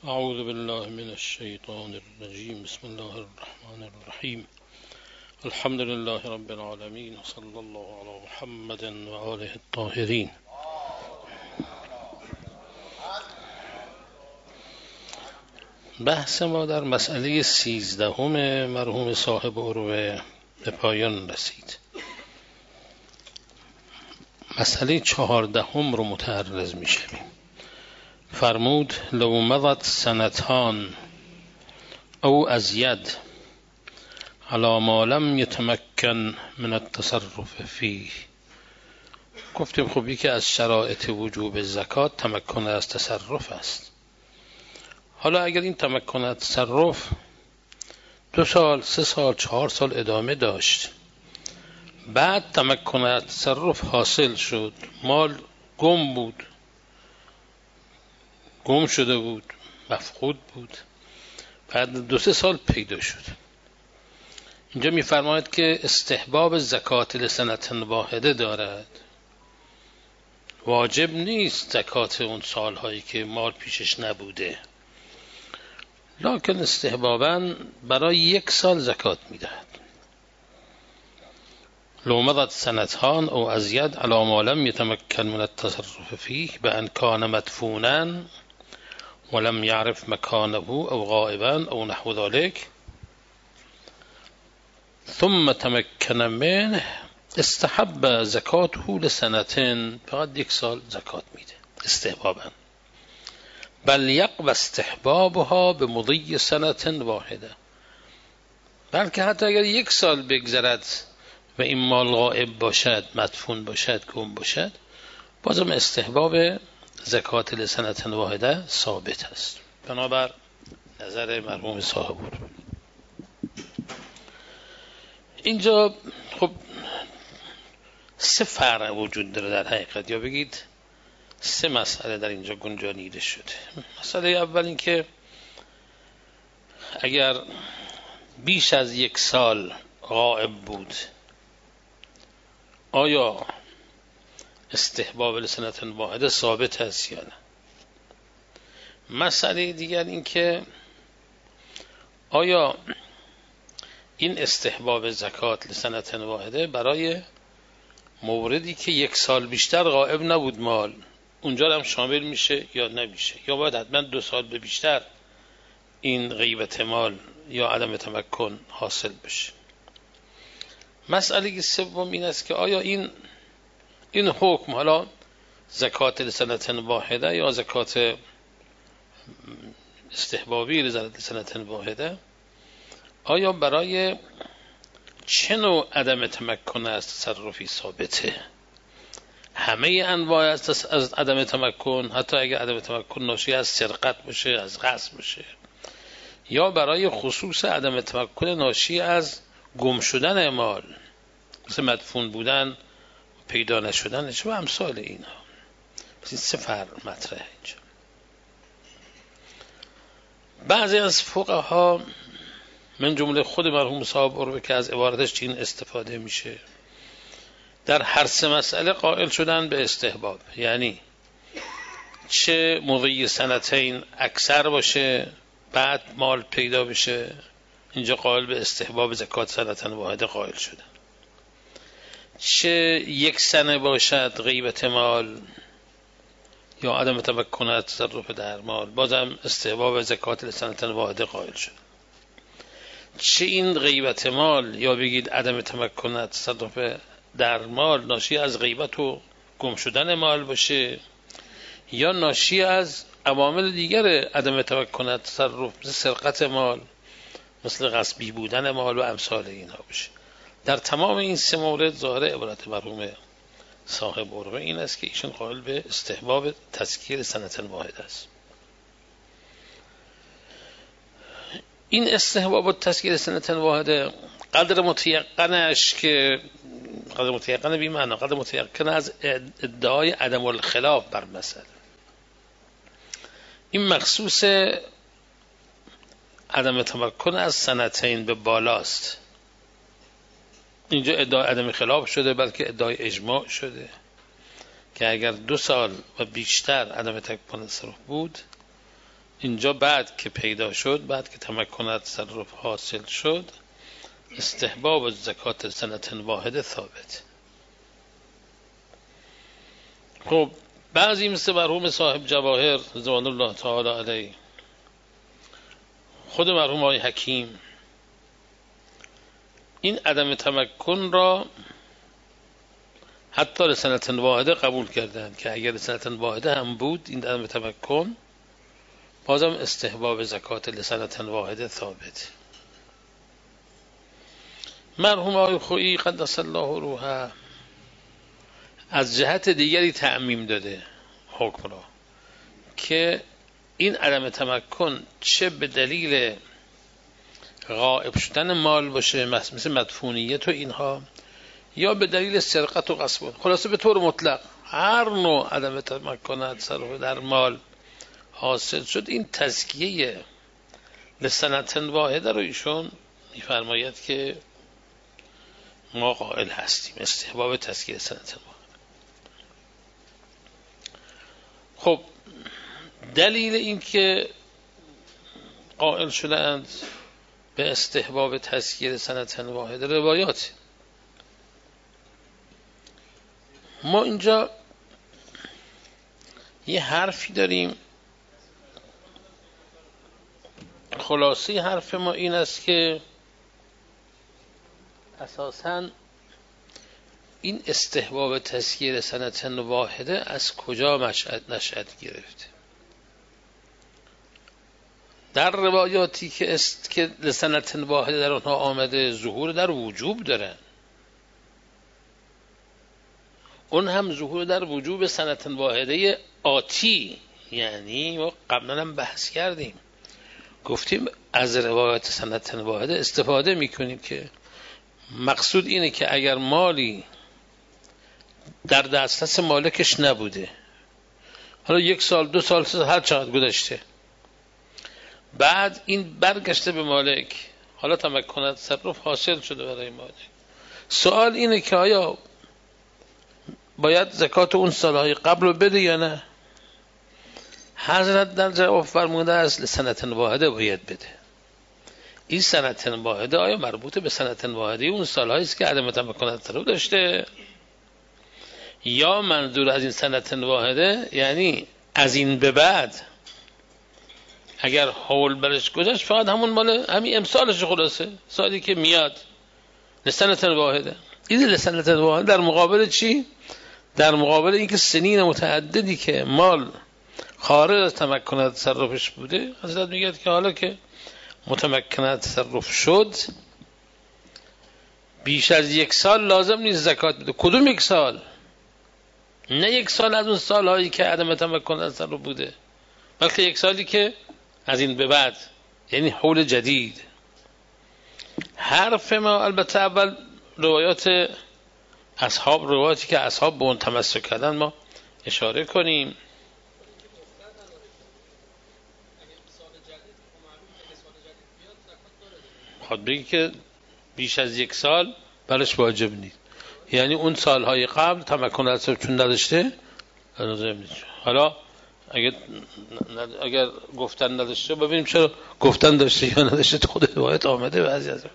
اعوذ بالله من الشیطان الرجیم بسم الله الرحمن الرحیم الحمد لله رب العالمین صلی الله علی محمد و آله الطاهرین. بحث ما در مسئله 13 مرحوم صاحب عروه به پایان رسید. مسئله 14 رو متعرض می شویم. فرمود لو مضت سنتان او ازید علی ما لم یتمکن من التصرف فیه. گفتیم خب یکی از شرایط وجوب زکات تمکن از تصرف است. حالا اگر این تمکن از تصرف 2 سال 3 سال 4 سال ادامه داشت، بعد تمکن از تصرف حاصل شد، مال گم شده بود، مفقود بود، بعد 2-3 سال پیدا شد. اینجا می‌فرماید که استحباب زکات لسنة واحده دارد. واجب نیست زکات اون سالهایی که مال پیشش نبوده، لکن استحباباً برای 1 سال زکات میدهد. لو مضت سنتان او ازید علی ما لم یتمکن من التصرف فیه بان کان مدفونا ولم يعرف مكانه او غائبا او نحو ذلك ثم تمكن منه استحب زکاته لسنتين. فقط 1 سال زکات میده استحبابا. بل یقوی استحبابها بمضی سنة واحده. بلکه حتی اگر 1 سال بگذرد و این مال غائب باشد، مدفون باشد، گم باشد، بازم استحباب زکات لسنة واحده ثابت است. بنابر نظر مرحوم صاحب. اینجا خب 3 فرع وجود داره در حقیقت، یا بگید 3 مسئله در اینجا گنجانیده شده. مسئله اول این که اگر بیش از 1 سال غائب بود، آیا استحباب لسنة واحده ثابت است یا نه؟ مسئله دیگر این که آیا این استحباب زکات لسنة واحده برای موردی که 1 سال بیشتر غائب نبود مال، اونجا هم شامل میشه یا نمیشه، یا باید حتما 2 سال به بیشتر این غیبت مال یا عدم تمکن حاصل بشه؟ مسئله سوم این است که آیا این حکم، حالا زکات لسنة واحده یا زکات استحبابی لسنة واحده، آیا برای چه نوع عدم تمکن از تصرفی ثابته؟ همه انواع از عدم تمکن، حتی اگر عدم تمکن ناشی از سرقت باشه، از غصب باشه، یا برای خصوص عدم تمکن ناشی از گم شدن مال، مثل مدفون بودن، پیدا نشدن و امثال اینا. پس این 3 فرق مطرحه اینجا. بعضی از فقها من جمله خود مرحوم صاحب عروه که از عبارتش چین استفاده میشه، در هر 3 مسئله قائل شدن به استحباب. یعنی چه مضی سنتین اکثر باشه بعد مال پیدا بشه، اینجا قائل به استحباب زکات سنة واحده قائل شدن. چه 1 سنه باشد غیبت مال یا عدم تمکن از تصرف در مال، بازم استحباب زکات لسنة واحده قائل شد. چه این غیبت مال یا بگید عدم تمکن از تصرف در مال ناشی از غیبت و گم شدن مال باشه، یا ناشی از عوامل دیگر عدم تمکن از تصرف، مثل سرقت مال، مثل غصبی بودن مال و امثال اینها باشه. در تمام این 3 مورد ظاهر عبارت مرحوم صاحب عروه این است که ایشون قائل به استحباب تذکیر سنة واحده است. این استحباب و تذکیر سنة واحده قدر متیقنش که قدر متیقن بی معنی، قدر متیقن از ادعای عدم الخلاف بر مسئله. این مخصوص عدم تمکن از سنتین به بالاست. اینجا ادعای عدم خلاف شده، بلکه ادعای اجماع شده که اگر 2 سال و بیشتر عدم تمکن تصرف بود، اینجا بعد که پیدا شد، بعد که تمکن تصرف حاصل شد، استحباب زکات سنت واحده ثابت. خب بعضی مثل مرحوم صاحب جواهر رضوان الله تعالی علیه، خود مرحوم آقای حکیم، این عدم تمکن را حتی لسنت واحده قبول کردند که اگر لسنت واحده هم بود این عدم تمکن، بازم استحباب زکات لسنت واحده ثابت. مرحوم آقای خویی قدس الله روحه از جهت دیگری تعمیم داده حکم را که این عدم تمکن چه به دلیل غائب شدن مال باشه مثل مدفونیت و اینها، یا به دلیل سرقت و غصب، خلاصه به طور مطلق هر نوع عدم تمکن تصرف در مال حاصل شد، این تزکیه لسنت واحده رو ایشون میفرماید که ما قائل هستیم، استحباب تزکیه لسنت واحده. خب دلیل این که قائل شدند به استحباب تزکیه لسنت واحده روایات. ما اینجا یه حرفی داریم، خلاصه حرف ما این است که اساساً این استحباب تزکیه لسنت واحده از کجا نشأت گرفته؟ در روایاتی که لسنت واحده در اونها آمده ظهور در وجوب دارن، اون هم ظهور در وجوب سنت واحده آتی. یعنی ما قبلا هم بحث کردیم، گفتیم از روایات سنت واحده استفاده میکنیم که مقصود اینه که اگر مالی در دسترس مالکش نبوده، حالا 1 سال 2 سال 3 سال هر چقدر گذشته، بعد این برگشته به مالک، حالا تمکن تصرف حاصل شده برای مالک، سوال اینه که آیا باید زکات اون سالهای قبل رو بده یا نه؟ حضرت در جواب فرموده است لسنت واحده باید بده. این سنت واحده آیا مربوط به سنت واحده اون سالهایی است که عدم تمکن تصرف داشته، یا منظور از این سنت واحده یعنی از این به بعد اگر حول برش گذشت فقط همون مال همین امسالش، خلاصه سالی که میاد لسنت واحده. این لسنت واحده در مقابل چی؟ در مقابل اینکه سنین متعددی که مال خارج از تمکن تصرفش بوده، حضرت میگه که حالا که متمکن تصرف شد بیش از 1 سال لازم نیست زکات بده. کدوم 1 سال؟ نه 1 سال از اون سالهایی که عدم تمکن تصرف بوده، بلکه 1 سالی که از این به بعد، یعنی حول جدید. حرف ما البته اول روایات اصحاب، روایاتی که اصحاب به اون تمسک کردن ما اشاره کنیم. خود بگی که بیش از 1 سال برش واجب نیست، یعنی اون سالهای قبل تمکن تصرف چون نداشته لازم نیست. حالا اگر گفتن نداشته، ببینیم چرا گفتن داشته یا نداشته، تو خود روایت آمده. بعضی از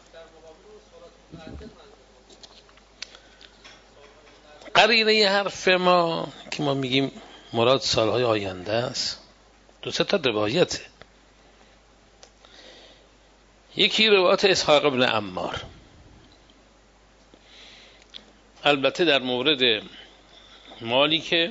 قرینه حرف ما که ما میگیم مراد سالهای آینده است، 2-3 تا روایته. یکی روایت اسحاق ابن عمار، البته در مورد مالی که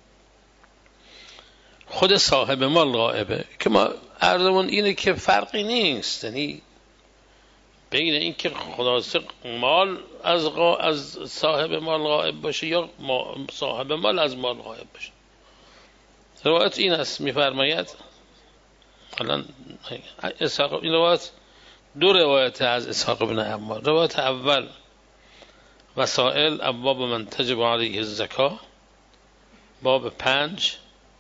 خود صاحب مال غائبه، که ما عرضمون اینه که فرقی نیست، یعنی بین این که خلاصه مال از صاحب مال غائب باشه یا صاحب مال از مال غائب باشه. روایت این است، میفرماید الان این روایت 2 روایت از اسحاق بن عمار. روایت اول وسائل ابواب من تجب علیه الزکا، باب 5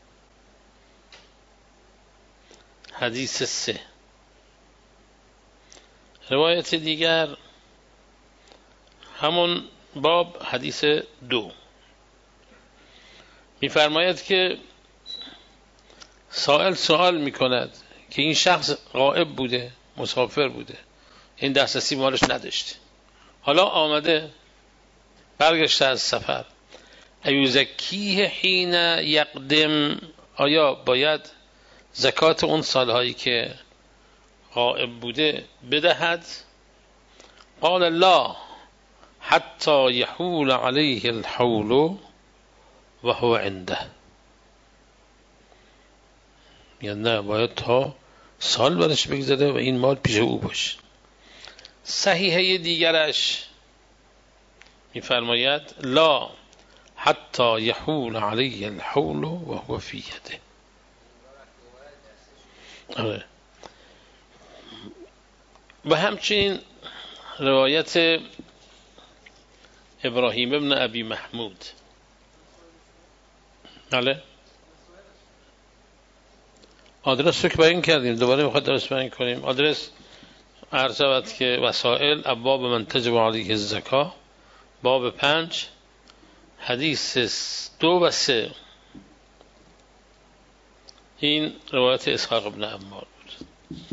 حدیث 3. روایت دیگر همون باب حدیث 2 میفرماید که سائل سوال میکند که این شخص غائب بوده، مسافر بوده، این دسترسی مالش نداشته، حالا آمده برگشته از سفر، ایوزکیه حین یقدم، آیا باید زکات اون سالهایی که غائب بوده بدهد؟ قال لا حتی یحول علیه الحول و هو عنده، یعنی نه، باید تا سال برش بگذره و این مال پیش او باشه. صحیحه دیگرش میفرماید لا حتی یحول علیه الحول و هو فی یده. و همچنین روایت ابراهیم ابن ابی محمود، بله آدرس رو که بیان کردیم، دوباره میخواد درست بیان کنیم. آدرس عرض شود که وسائل ابواب من تجب علیه الزکا، باب 5، حدیث 2 و 3. این روایت اسحاق ابن عمار بود.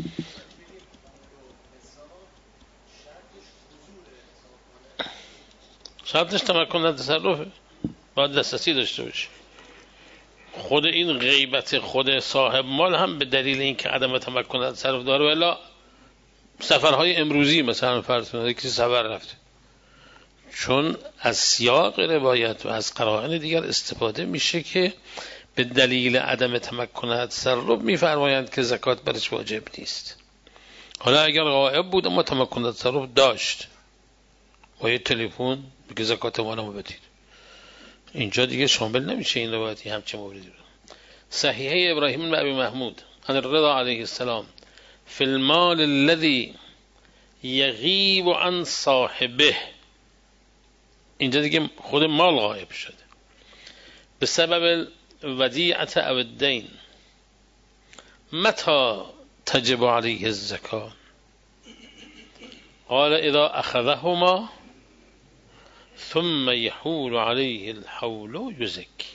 شرطش تمکن در تصرفه، باید دسترسی داشته باشه. خود این غیبت خود صاحب مال هم به دلیل اینکه عدم تمکن در تصرف داره، ولی سفرهای امروزی مثلا فرض کنید کسی سفر رفته، چون از سیاق روایت و از قرائن دیگر استفاده میشه که به دلیل عدم تمکن از تصرف میفرمایند که زکات برش واجب نیست. حالا اگر غائب بود اما تمکن از تصرف داشت و یه تلفن بگه زکات مالمو بدید، اینجا دیگه شامل نمیشه این روایتی همچه موردی رو. صحیحه ابراهیم بن ابی محمود عن الرضا علیه السلام فی المال الذي یغیب عن صاحبه، اینجا دیگه خود مال غائب شده به سبب ودیعت او الدین، متى تجب علیه الزکات؟ قال اذا اخذهما ثم یحول علیه الحول یزکی.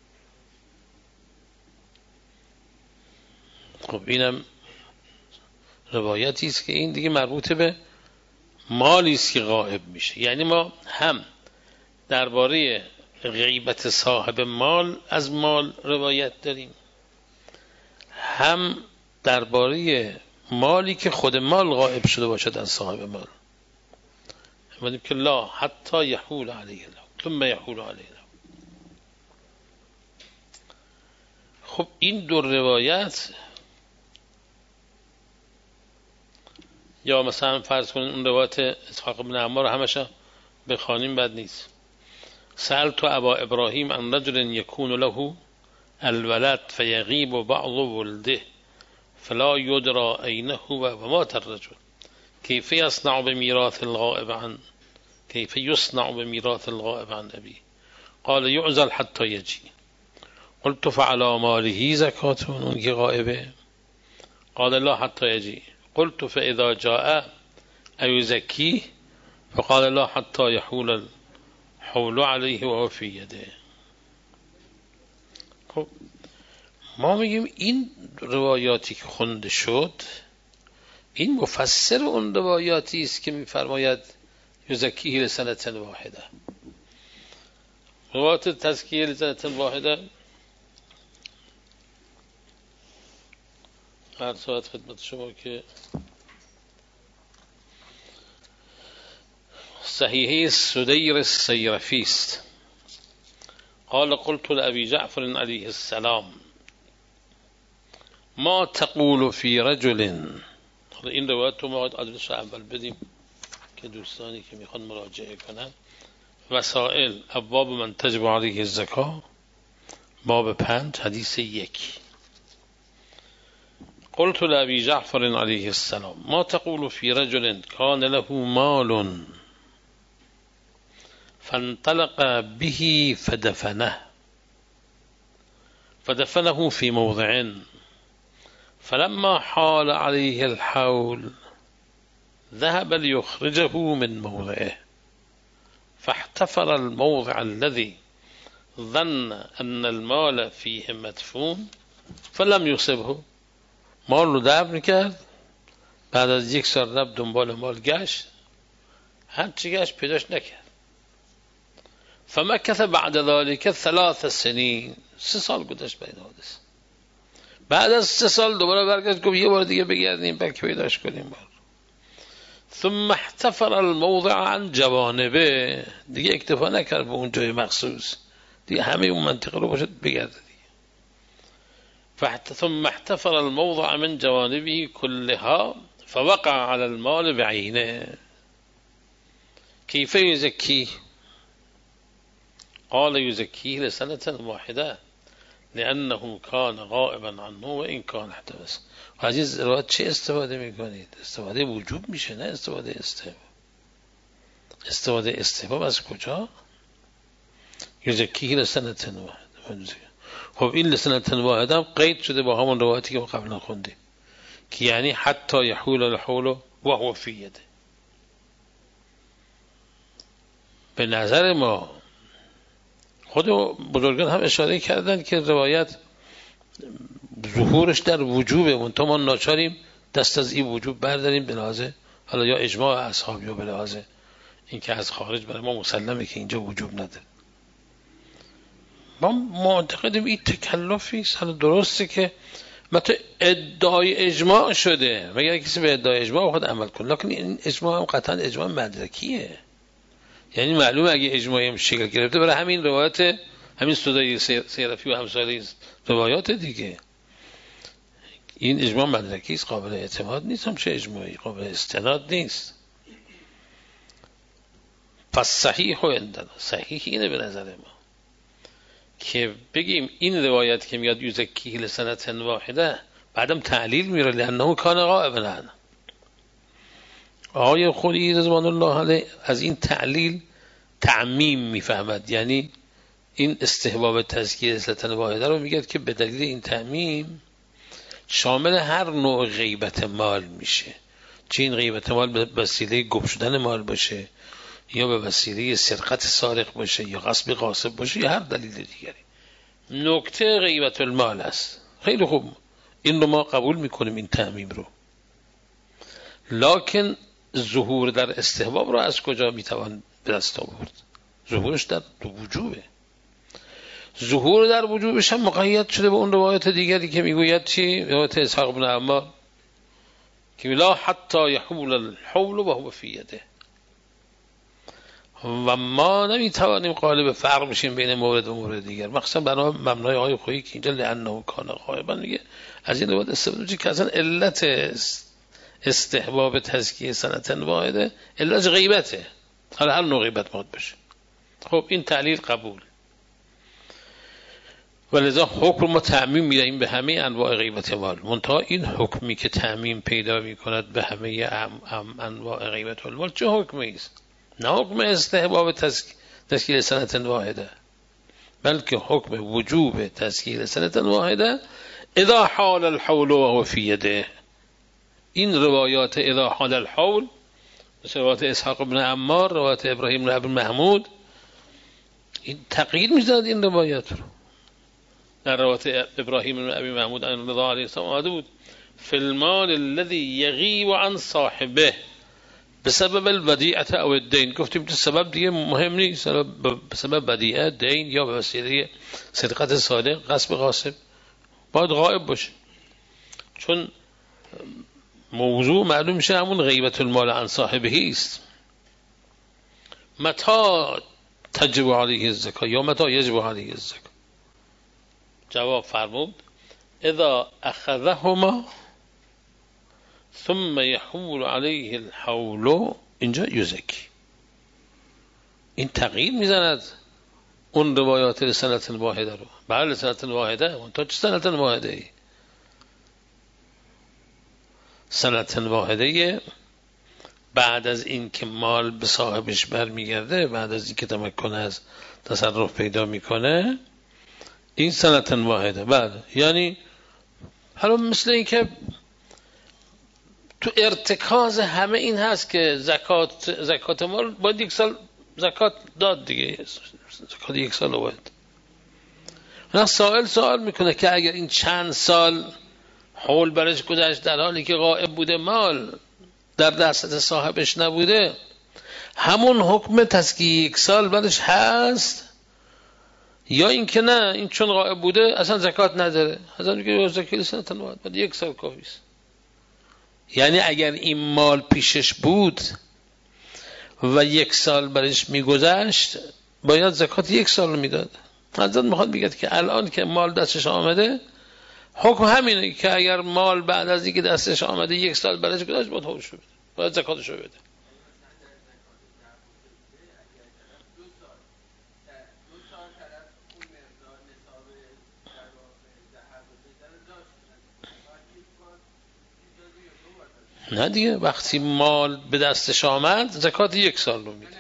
خب اینم روایتی است که این دیگه مربوط به مالی است که غائب میشه. یعنی ما هم درباره غیبت صاحب مال از مال روایت داریم، هم درباره مالی که خود مال غائب شده باشد از صاحب مال. میگیم که لا حتی یحول علیه الله ثم یحول علیه الله. خب این دو روایت، یا مثلا فرض کنید اون روایت اسحاق بن عمار همش بخوانیم بد نیست. سألت ابا ابراهیم عن رجل یکون له الولد فیغیب بعض ولده فلا یدرى اینه و مات الرجل کیف یصنع بمیراث الغائب عن کیف یصنع بمیراث الغائب عن ابی؟ قال یعزل حتی یجی. قلت فعلى ماله زکات اون که غائبه؟ قال لا حتی یجی. قلت فاذا جاء ایزکیه؟ فقال لا حتی یحول الحول علیه و فی یده. خب ما میگیم این روایاتی که خونده شد این مفسر اون روایاتی است که میفرماید یزکیه لسنة واحده. روایت تزکیه لسنة واحده هر ساعت خدمت شما که صحیحه سدیر السیرفی است. قال قلت لأبي جعفر علیه السلام ما تقول في رجل، این روایت رو ما آدرس اول بدیم که دوستانی که میخوان مراجعه کنن. وسائل ابواب من تجب علیه الزکا، باب 5 حدیث 1. قلت لأبي جعفر علیه السلام ما تقول في رجل كان له مال فانطلق به فدفنه في موضع فلما حال عليه الحول ذهب ليخرجه من موضعه فاحتفر الموضع الذي ظن أن المال فيه مدفون فلم یصبه، مال رو دفن کرد. بعد از 1 سال رفت دنبال مال، گشت، هر چی گشت پیداش نکرد. فمکث بعد ذلك 3 سنین، 3 سال گذشت بین حادثه. بعد از 3 سال دوباره برگشت، گفت یه بار دیگه بگردیم بلکه پیداش کنیم. ثم احتفر الموضع عن جوانبه، دیگه اکتفا نکرد به اون جای مخصوص، دیگه همه اون منطقه رو باشد بگرده دیگه. ثم احتفر الموضع من جوانبه كلها فوقع على المال بعینه. كيف يزكيه؟ قال يزكيه لسنة واحدة لأنه كان غائبا عنه وإن كان احتبس. عزیز روایت چه استفاده میکنید؟ استفاده وجوب میشه، نه استفاده استحباب. استفاده استحباب از کجا؟ یزکیه لسنة واحدة. خب این لسنة واحدة هم قید شده با همون روایتی که ما قبلا خوندیم که یعنی حتی یحول الحول و هو فی یده. به نظر ما خود بزرگان هم اشاره کردن که روایت ظهورش در وجوبه، منتها ما ناچاریم دست از این وجوب برداریم به لحاظ حالا یا اجماع اصحاب یا به لحاظ این که از خارج برای ما مسلمه که اینجا وجوب نداره. ما معتقدیم این تکلفی است. حالا درسته که مثلا ادعای اجماع شده، مگر کسی به ادعای اجماع بخواد عمل کنه، لکن این اجماع هم قطعا اجماع مدرکیه. یعنی معلومه اگه اجماعی هم شکل گرفته برای همین روایت، همین سودای سیرفی و همسایه روایات دیگه. این اجماع مدرکی است، قابل اعتماد نیست، هم چه اجماعی قابل استناد نیست. پس صحیح و عندنا، صحیح اینه به نظر ما که بگیم این روایت که میاد یزکیه لسنة واحده بعدم تعلیل میره لانه کان غائبا. آقای خودی رضوان الله علیه از این تعلیل تعمیم میفهمد، یعنی این استحباب تزکیه لسنة واحده رو میگه که به دلیل این تعمیم شامل هر نوع غیبت مال میشه، چه این غیبت مال به وسیله گم شدن مال باشه یا به وسیله سرقت سارق باشه یا غصب غاصب باشه یا هر دلیل دیگری. نکته غیبت المال است. خیلی خوب، این رو ما قبول میکنیم این تعمیم رو، لکن ظهور در استحباب رو از کجا میتوان به دست آورد؟ ظهورش در وجوبه. ظهور در وجوبش هم مقید شده به اون روایت دیگری که میگوید چی؟ روایت اسحاق بن عمار که لا حتی یحول الحول و هو فی یده. و ما نمیتوانیم قالب فرق بشیم بین مورد و مورد دیگر، مخصوصا بنا مبنای آقای خویی که اینجا لانه کان غائبا میگه. از این روایت استفاده میشه که اصلا علت استحباب تزکیه سنة واحده علت غیبته، حالا هر نوع غیبت ماد باشه. خب این تعلیل قبول، ولذا حکم ما تعمیم میدهیم به همه انواع غیبت مال، منتها این حکمی که تعمیم پیدا میکند به همه انواع غیبت مال چه حکمی است؟ نه حکم استحباب تزکیه سنة واحده، بلکه حکم وجوب تزکیه سنة واحده اذا حال الحول و هو فی یده. این روایات اذا حال الحول، مثل روایت اسحاق بن عمار، روایت ابراهیم بن ابی محمود، این تقیید می‌داد این روایات رو. در روایت ابراهیم بن ابی محمود ان رضا علیه السلام آمده بود فی المال الذي یغیب عن صاحبه بسبب الودیعه او الدین. گفتیم که سبب دیگه مهم نیست، بسبب ودیعه، دین یا به وسیله سرقت سارق، غصب غاصب باید غائب باشه، چون موضوع معلوم میشه همون غیبت المال عن صاحبه است. متى تجب علیه الزکات یا متى یجب علیه الزکات؟ جواب فرمود اذا اخذهما ثم يحول عليه الحول، اینجا یزکی. این تغییر میزند اون روایات لسنة واحده رو. بله لسنة واحده، اون تا چه سنة واحده ای؟ سنة واحده بعد از این که مال به صاحبش برمیگرده، بعد از این که تمکن از تصرف پیدا میکنه، این سنة واحده. بله، یعنی حالا مثل این که تو ارتکاز همه این هست که زکات مال باید 1 سال زکات داد دیگه، زکات 1 سال باید. نه سوال میکنه که اگر این چند سال حول برش گذشت در حالی که غائب بوده، مال در دست صاحبش نبوده، همون حکم تزکیه 1 سال برش هست، یا این که نه این چون غائب بوده اصلا زکات نداره، اصلا میگه زکات سنتن بعد 1 سال کافی است. یعنی اگر این مال پیشش بود و 1 سال برش میگذشت باید زکات 1 سال رو میداد. حضرت میخواد بگه که الان که مال دستش آمده حکم همینه که اگر مال بعد از اینکه دستش آمده 1 سال برش گذشت باید حولش رو بده، باید زکاتش رو بده. نه دیگه وقتی مال به دستش آمد زکات 1 سال رو میده.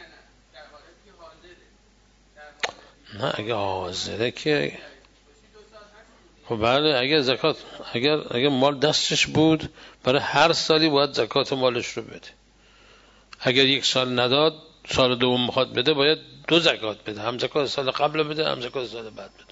نه اگه حاضره که خب بله، اگه زکات اگر مال دستش بود برای هر سالی باید زکات مالش رو بده. اگر 1 سال نداد سال دوم میخواد بده باید 2 زکات بده، هم زکات سال قبل بده هم زکات سال بعد بده.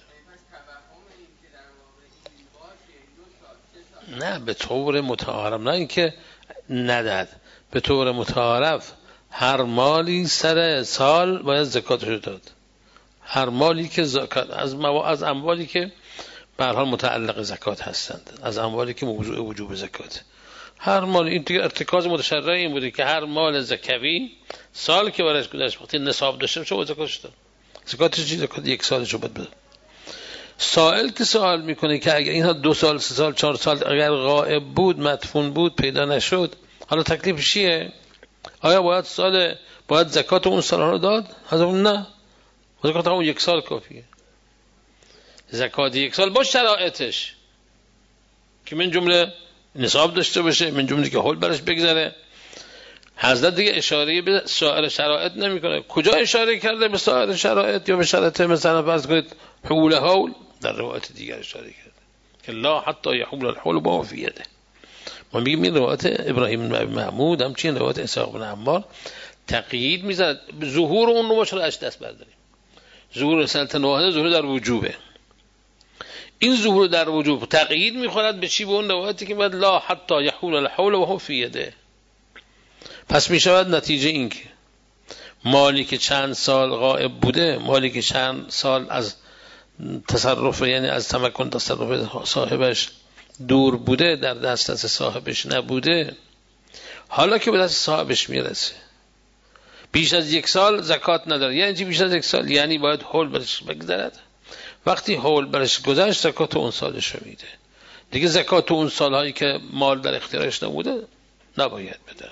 نه به طور متعارف، نه اینکه نداد، به طور متعارف هر مالی سر سال باید زکاتش رو داد. هر مالی که زکات از اموالی که به هر حال متعلق زکات هستند، از اموالی که موضوع وجوب زکات، هر مال، این دیگه ارتکاز متشرع این بوده که هر مال زکوی سال که برش گذشت وقتی نصاب داشته باشه زکاتش داد. زکاتش چیه؟ زکات 1 سالش رو بده. سائل که سوال میکنه که اگر اینها 2 سال 3 سال 4 سال اگر غائب بود، مدفون بود، پیدا نشد، حالا تکلیفش چیه؟ آیا باید زکات اون سال رو داد؟ نه، زکات اون 1 سال کافیه. زکات 1 سال با شرایطش که من جمله نصاب داشته باشه، من جمله که حول برش بگذره. حضرت دیگه اشاره به سایر شرایط نمیکنه. کجا اشاره کرده به سایر شرایط یا به شرایط مثلا فرض کنید حول در روایت دیگر اشاره کرده که لا حتی یحول الحول با فی یده. ما میگیم این روایت ابراهیم بن محمود همچنین روایت اسحاق بن عمار تقیید میزنه ظهور اون رو باشه اش دست برداریم. ظهور سنت واحده ظهور در وجوبه. این ظهور در وجوب تقیید میخورد به چی؟ به اون روایتی که بعد لا حتی یحول الحول و هو فی یده. پس میشود نتیجه این که مالی که چند سال غائب بوده، مالی که چند سال از تصرف یعنی از تمکن تصرف صاحبش دور بوده، در دست صاحبش نبوده، حالا که به دست صاحبش میرسه بیش از 1 سال زکات نداره. یعنی چی بیش از 1 سال؟ یعنی باید حول برش بگذرد. وقتی حول برش گذشت زکات اون سالش رو میده دیگه. زکات اون سالهایی که مال در اختیارش نبوده نباید بده.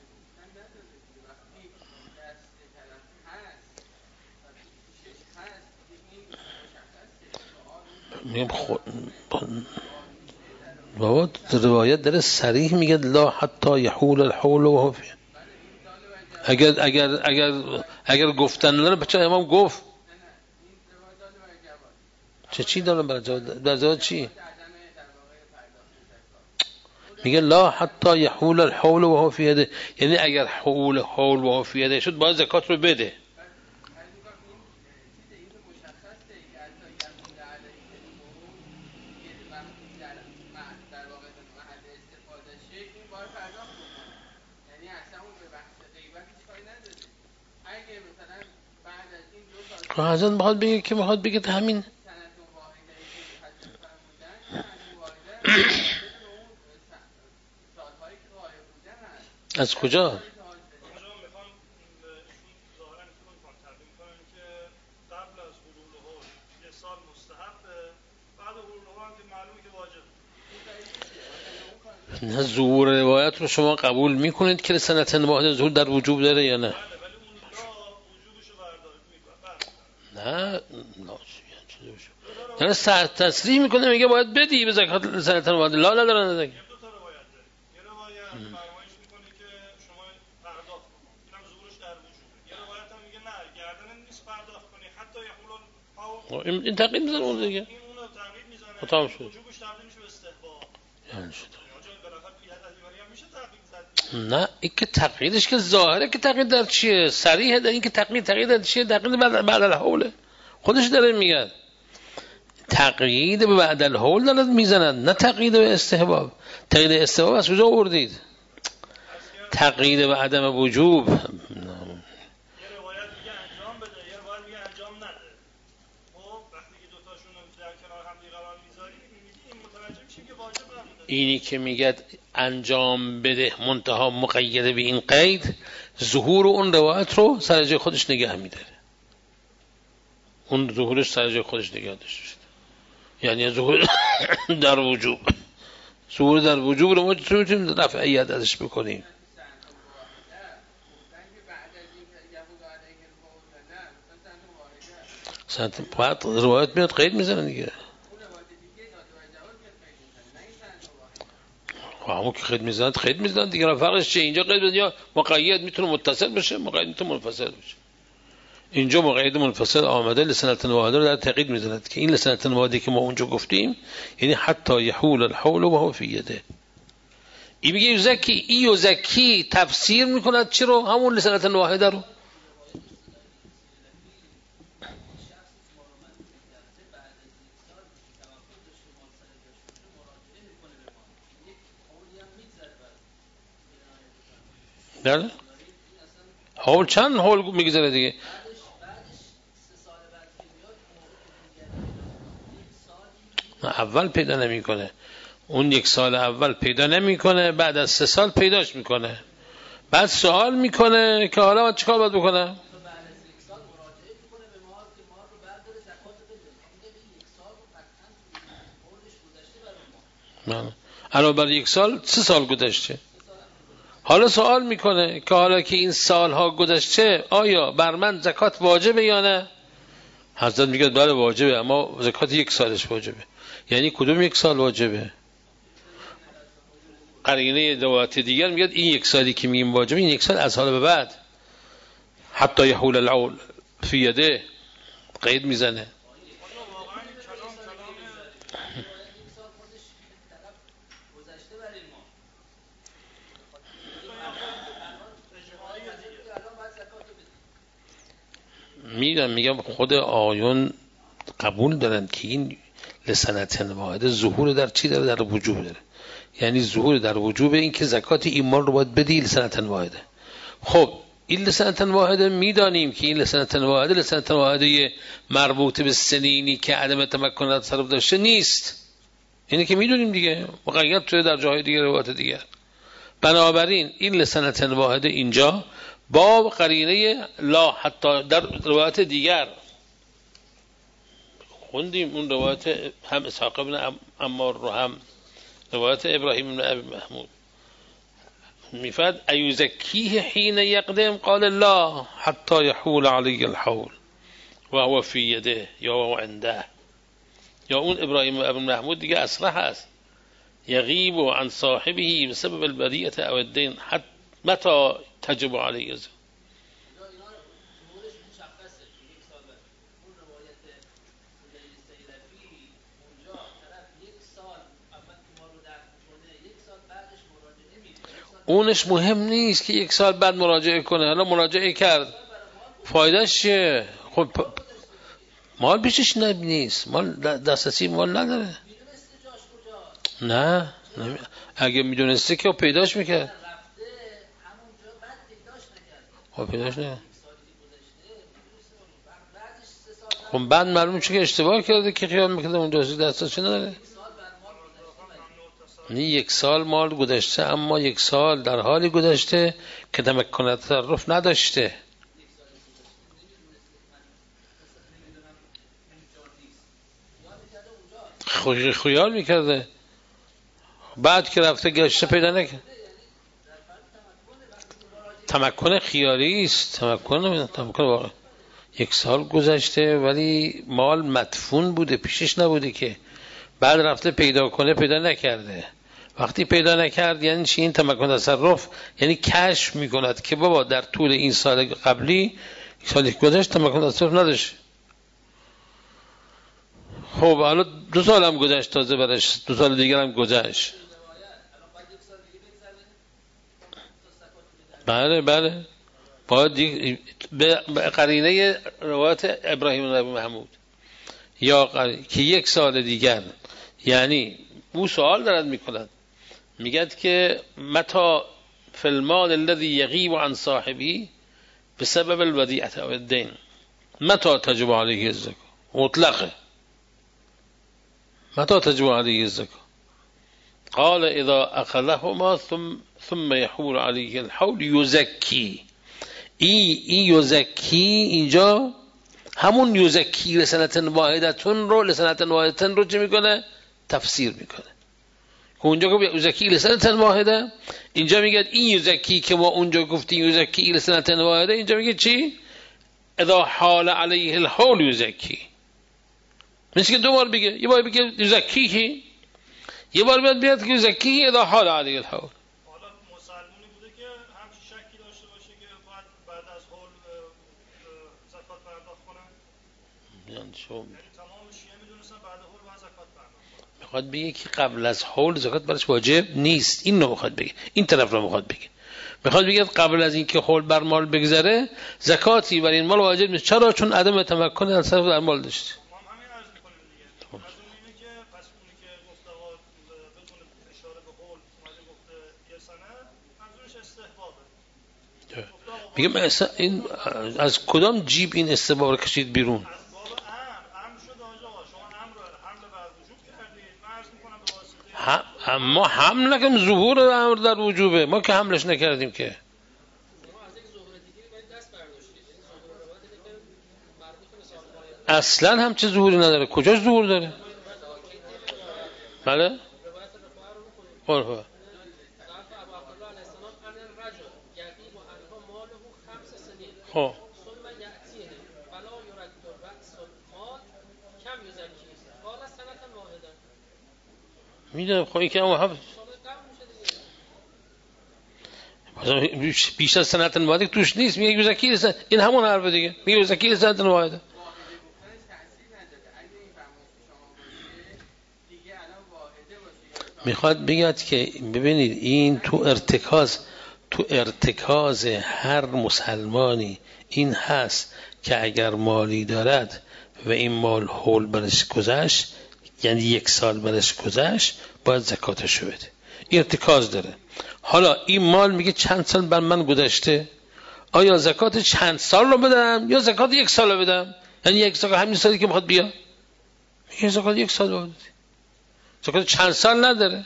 میگم بابا روایت داره صریح میگه لا حتی یحول الحول و هو فی. اگر گفتن نداره بچه امام گفت چی دارم برای چی میگه لا حتی یحول الحول و هو فی یده، یعنی اگر حول و هو فی یده شد باید زکات رو بده. حضرت میخواد بگه همین از کجا؟ نه ظهور روایت رو شما قبول میکنید که سنت واحده ظهور در وجوب داره یا نه؟ نه نه تصریح میکنه میگه باید بدی به زکات سنت واحده. لا نداره دیگه. این تقیید میزنه اون دیگه تمام شد. نه این که تقییدش که ظاهره که تقیید در چیه؟ صریحه در این که تقیید در چیه؟ تقیید بعد الحوله خودش داره میگه. تقیید به بعد الحول دارد میزنند، نه تقیید به استحباب. تقیید استحباب از کجا آوردید؟ تقیید به عدم وجوب. اینی که میگه انجام بده منتها مقید به این قید، ظهور اون روایت رو سر جای خودش نگه میداره. اون ظهورش سر جای خودش نگه داشته، یعنی ظهور در وجوب. ظهور در وجوب رو ما چطور میتونیم رفعیت ازش بکنیم؟ بعد روایت میاد قید میزنن دیگه. همون که قید میزنن دیگه. فرقش چیه؟ اینجا قید یا مقید میتونه متصل بشه، مقید میتونه منفصل بشه. اینجا مقید منفصل آمده لسنة واحده رو در تقیید میزند که این لسنة واحده که ما اونجا گفتیم یعنی حتی یحول الحول و هو فی یده. این میگه یزکی تفسیر میکند چی رو؟ همون لسنة واحده رو. بله حول چند حول میگذاره دیگه. اول پیدا نمیکنه، اون 1 سال اول پیدا نمیکنه، بعد از 3 سال پیداش میکنه، بعد سوال میکنه که حالا من چیکار باید بکنم؟ الان برای 1 سال 3 سال گذشته، حالا سوال میکنه که حالا که این سالها گذشته آیا بر من زکات واجبه یا نه؟ حضرت میگه بله واجبه، اما زکات 1 سالش واجبه. یعنی کدوم 1 سال واجبه؟ قرینه روایت دیگر میگه این 1 سالی که میگیم واجبه، این 1 سال از حالا به بعد حتی یحول العول فی یده قید میزنه. میگم خود آیون قبول دارن که این لسنة واحده ظهور در چی داره؟ در وجوب داره. یعنی ظهور در وجوب این که زکات ایمان رو باید بدی لسنة واحده. خب این لسنة واحده میدانیم که این لسنة واحده مربوط به سنینی که عدم تمکن تصرف داشته نیست. اینه که میدونیم دیگه، مقید توی در جاهای دیگه روایت دیگر. بنابراین این لسنة واحده اینجا با قرینه لا حتی در روایت دیگر خوندیم، اون روایت هم اسحاق بن عمار رو هم روایت ابراهیم بن ابی محمود میفرد ایزکیه حین یقدم قال لا حتی یحول علی الحول و هو فی یده یا هو عنده. یا اون ابراهیم بن ابی محمود دیگه اصرح هست یغیب عن صاحبه بسبب البریة او الدین حتی متى تجب علیه الزکات. اونش مهم نیست که 1 سال بعد مراجعه کنه. حالا مراجعه کرد فایدهش چیه؟ خب مال پیشش نیست، مال دسترسی مال نداره. نه اگه میدونسته که پیداش میکرد. خب پیداش نه. خب بعد معلوم شد که اشتباه کرده که خیال میکرده اون دسترسی نداره. نه 1 سال مال گذشته، اما 1 سال در حالی گذشته که تمکن تصرف نداشته. خیال میکرده، بعد که رفته گشته پیدا نکرد. تمکن خیالی است، تمکن واقعی. 1 سال گذشته ولی مال مدفون بوده، پیشش نبوده که بعد رفته پیدا کنه، پیدا نکرده. وقتی پیدا نکرد یعنی چی؟ این تمکن تصرف یعنی کشف میکند که بابا در طول این سال قبلی سالی گذشت تمکن تصرف نداشت. خب حالا 2 سال هم گذشت، تازه برش 2 سال دیگر هم گذشت. بله باید به قرینه روایت ابراهیم بن ابی محمود یا که یک سال دیگر، یعنی او سوال دارد میکند، میگد که متى فی المال الذي یغیب عن صاحبی بسبب الودیعة او الدین متى تجب علیه الزکاة، مطلقه متى تجب علیه الزکاة. قال اذا اخذهما ثم يحول عليه الحول یزکی. این یزکی اینجا همون یزکی لسنة واحدتون رو چه میکنه؟ تفسیر میکنه. که اونجا گفت یزکی لسنة واحده، اینجا میگه این یزکی که ما اونجا گفتیم یزکی لسنة واحده، اینجا میگه چی؟ اذا حال علیه الحول یزکی. مثل که دو بار بگه، یه بار بگه یزکی کی، یه بار بیاد که یزکی اذا حال علیه الحول. میخواد بگه که قبل از حول زکات برش واجب نیست، این رو میخواد بگه، این طرف رو میخواد بگه. میخواد بگه قبل از اینکه حول بر مال بگذره زکاتی بر این مال واجب نیست. چرا؟ چون عدم تمکن از صرف در مال داشته. میگه مثلا این از کدام جیب این استحباب رو کشید بیرون؟ ما حمل نکردیم، ظهور امر در وجوبه، ما که حملش نکردیم که. اصلا هم چه ظهوری نداره، کجاش ظهور داره؟ بله خب خب میدونم. خب این که اما بیشتر سنت واحده توش نیست، میگه یوزکی لسن، این همون حرفه دیگه، میگه یوزکی لسنت واحده. میخواد بگید که ببینید این تو ارتکاز هر مسلمانی این هست که اگر مالی دارد و این مال حول برش گذشت، یعنی یک سال برش گذشت، باید زکاتشو بده. این ارتکاز داره. حالا این مال میگه چند سال بر من گذشته، آیا زکات چند سال رو بدم یا زکات یک سال رو بدم؟ یعنی یک سال همین سالی که میخواد بیا، میگه زکات یک سال رو بده، زکات چند سال نداره.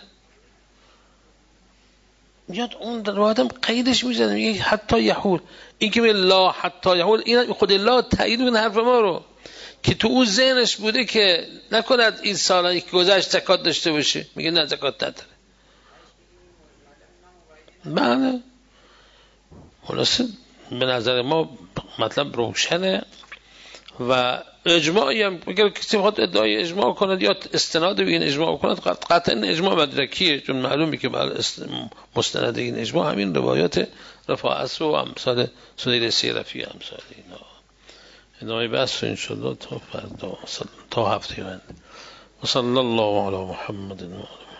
میاد اون در آدم قیدش میزنه، میگه حتی یحول. این که میگه لا حتی یحول، این خود لا تایید این حرف ما رو که تو اون ذهنش بوده که نکند این سالایی که گذشت زکات داشته باشه، میگه نه زکات نداره. بله خلاصه به نظر ما مطلب روشنه و اجماعی هم اگر کسی بخواد ادعای اجماع کند یا استناد به این اجماع کند، قطعا اجماع مدرکیه، چون معلومه که مستند این اجماع همین روایات رفاعت و امثال سدیل سیرفی امثال اینا. ادامه بحث انشاءالله تا فردا، تا هفته بعد. و صلی الله علی محمد و